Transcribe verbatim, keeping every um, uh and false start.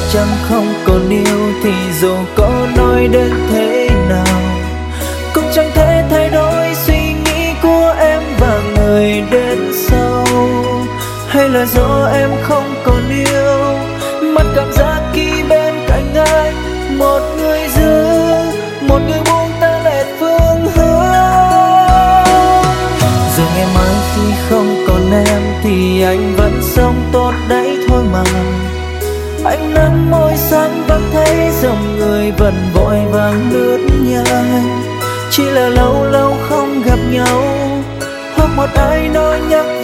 chăng không còn yêu thì dù có nói đến thế nào cũng chẳng thể thay đổi suy nghĩ của em và người đến sau. Hay là do em không còn yêu, mất cảm giác khi bên cạnh anh, một người giữ, một người buông ta lệch phương hướng. Rồi ngày mai khi không còn em thì anh vẫn sống tốt đấy thôi mà. Anh nắm môi sáng vẫn thấy dòng người vẫn vội vàng lướt nhanh, chỉ là lâu lâu không gặp nhau, hoặc một ai nói nhắc